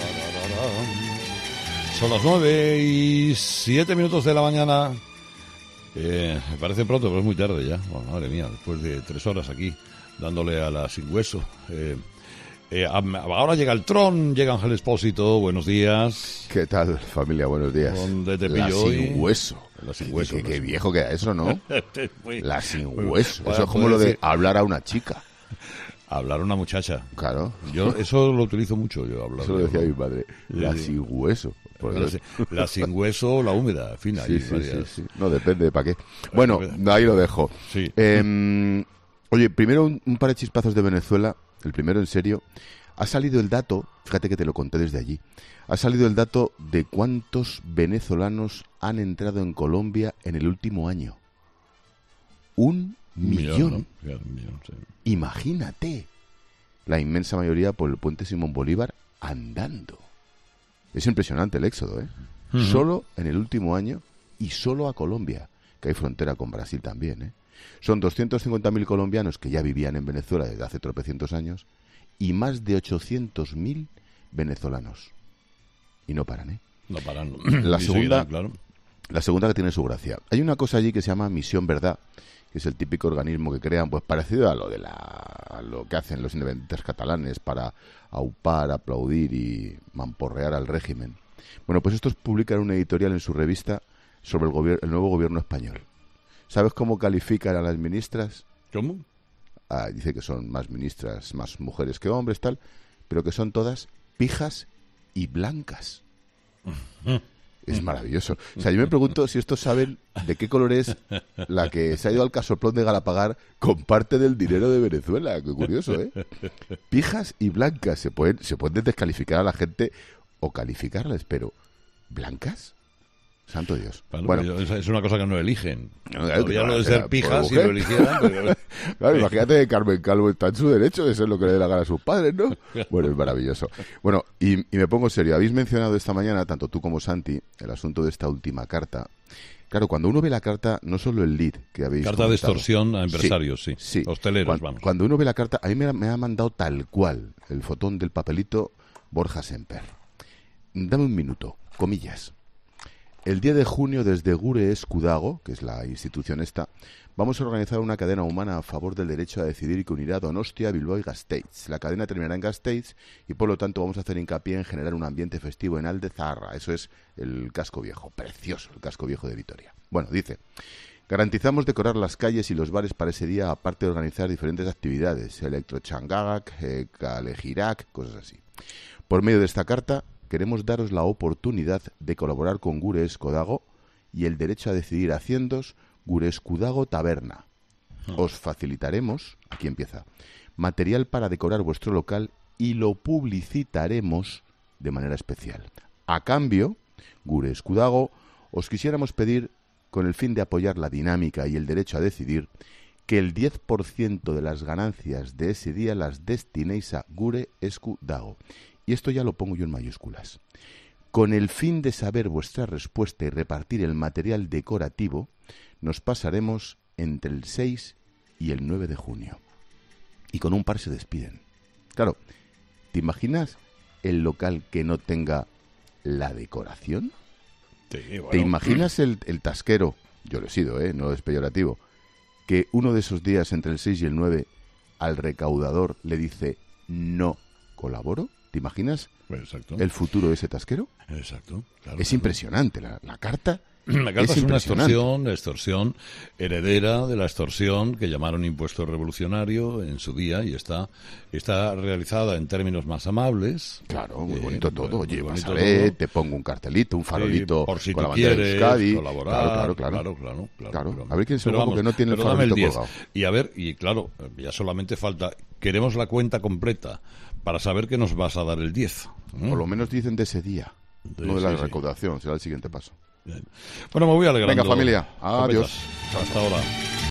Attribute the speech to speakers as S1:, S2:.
S1: Son las 9:07 de la mañana. Me parece pronto, pero es muy tarde ya. Bueno, madre mía, después de 3 horas aquí, dándole a la sin hueso. Ahora llega el Tron, llega Ángel Expósito, buenos días.
S2: ¿Qué tal, familia? Buenos días.
S1: ¿Dónde te
S2: La
S1: pillo hoy?
S2: sin hueso.
S1: La sin hueso.
S2: Qué viejo queda eso, ¿no? La sin hueso.
S1: Bueno,
S2: Eso es como lo de
S1: decir-
S2: hablar a una chica.
S1: Hablar a una muchacha.
S2: Claro.
S1: Yo eso lo utilizo mucho, yo hablar.
S2: Eso lo decía mi madre. La
S1: Sí.
S2: sin hueso.
S1: La sin hueso o la húmeda, en fin, hay
S2: Sí.
S1: varias.
S2: No, depende de para qué. Bueno, ahí lo dejo.
S1: Sí.
S2: Oye, primero un par de chispazos de Venezuela. El primero, en serio. Ha salido el dato, fíjate que te lo conté desde allí. Ha salido el dato de cuántos venezolanos han entrado en Colombia en el último año. 1 millón.
S1: ¿No? Un millón, sí.
S2: Imagínate. La inmensa mayoría por el puente Simón Bolívar andando. Es impresionante el éxodo, ¿eh?
S1: Ujú.
S2: Solo en el último año y solo a Colombia, que hay frontera con Brasil también, ¿eh? Son 250.000 colombianos que ya vivían en Venezuela desde hace tropecientos años y más de 800.000 venezolanos. Y no paran, ¿eh?
S1: No paran.
S2: La
S1: Y
S2: segunda-
S1: seguirán, claro.
S2: La segunda que tiene su gracia. Hay una cosa allí que se llama Misión Verdad, que es el típico organismo que crean, pues parecido a lo que hacen los independientes catalanes para aupar, aplaudir y mamporrear al régimen. Bueno, pues estos publican un editorial en su revista sobre el nuevo gobierno español. ¿Sabes cómo califican a las ministras?
S1: ¿Cómo?
S2: Dice que son más ministras, más mujeres que hombres, tal, pero que son todas pijas y blancas. Es maravilloso. O sea, yo me pregunto si estos saben de qué color es la que se ha ido al casoplón de Galapagar con parte del dinero de Venezuela. Qué curioso, ¿eh? Pijas y blancas. Se pueden descalificar a la gente o calificarlas, pero ¿blancas? Santo Dios.
S1: Bueno, es una cosa que no eligen.
S2: Claro,
S1: Todavía
S2: que
S1: lo de
S2: no,
S1: ser
S2: por
S1: pijas si
S2: mujer.
S1: lo eligieran, pero...
S2: Claro, imagínate que Carmen Calvo está en su derecho de ser lo que le dé la gana a sus padres, ¿no? Bueno, es maravilloso. Bueno, y me pongo serio. Habéis mencionado esta mañana, tanto tú como Santi, el asunto de esta última carta. Claro, cuando uno ve la carta, no solo el lead que habéis
S1: Carta de
S2: comentado.
S1: extorsión a empresarios, sí. Hosteleros, vamos.
S2: Cuando uno ve la carta, a mí me ha mandado tal cual el fotón del papelito Borja Semper. Dame un minuto, comillas. El 10 de junio desde Gure Escudago, que es la institución esta, vamos a organizar una cadena humana a favor del derecho a decidir que unirá Donostia, Bilbao y Gasteiz. La cadena terminará en Gasteiz y por lo tanto vamos a hacer hincapié en generar un ambiente festivo en Aldezaharra. Eso es el casco viejo, precioso el casco viejo de Vitoria. Bueno, dice, garantizamos decorar las calles y los bares para ese día, aparte de organizar diferentes actividades, electrochangagak, calejirac, cosas así. Por medio de esta carta queremos daros la oportunidad de colaborar con Gure Escudago y el derecho a decidir haciendos Gure Escudago Taberna. Os facilitaremos, aquí empieza, material para decorar vuestro local y lo publicitaremos de manera especial. A cambio, Gure Escudago, os quisiéramos pedir, con el fin de apoyar la dinámica y el derecho a decidir, que el 10% de las ganancias de ese día las destinéis a Gure Escudago. Y esto ya lo pongo yo en mayúsculas. Con el fin de saber vuestra respuesta y repartir el material decorativo, nos pasaremos entre el 6 y el 9 de junio. Y con un par se despiden. Claro, ¿te imaginas el local que no tenga la decoración?
S1: Sí, bueno.
S2: ¿Te imaginas el tasquero? Yo lo he sido, no es peyorativo. Que uno de esos días entre el 6 y el 9 al recaudador le dice no colaboro. ¿Te imaginas
S1: Exacto.
S2: el futuro de ese tasquero?
S1: Exacto. Claro,
S2: Es impresionante. La carta.
S1: La carta es una
S2: impresionante.
S1: extorsión heredera de la extorsión que llamaron impuesto revolucionario en su día y está realizada en términos más amables.
S2: Claro, muy bonito todo. Oye,
S1: muy
S2: vas
S1: bonito
S2: a ver,
S1: todo.
S2: te pongo un cartelito, un farolito
S1: Por si
S2: con
S1: tú
S2: la bandera de
S1: quieres
S2: Euskadi.
S1: colaborar.
S2: Claro.
S1: Claro.
S2: A ver quién es el
S1: Pero
S2: guapo
S1: vamos,
S2: que no tiene el
S1: pero dame
S2: farolito
S1: 10.
S2: colgado.
S1: Y a ver, y claro, ya solamente falta, queremos la cuenta completa para saber que nos vas a dar el 10.
S2: Por lo menos dicen de ese día, no de la
S1: Sí.
S2: recaudación, será el siguiente paso.
S1: Bien. Bueno, me voy alegrando.
S2: Venga, familia, adiós.
S1: Hasta ahora.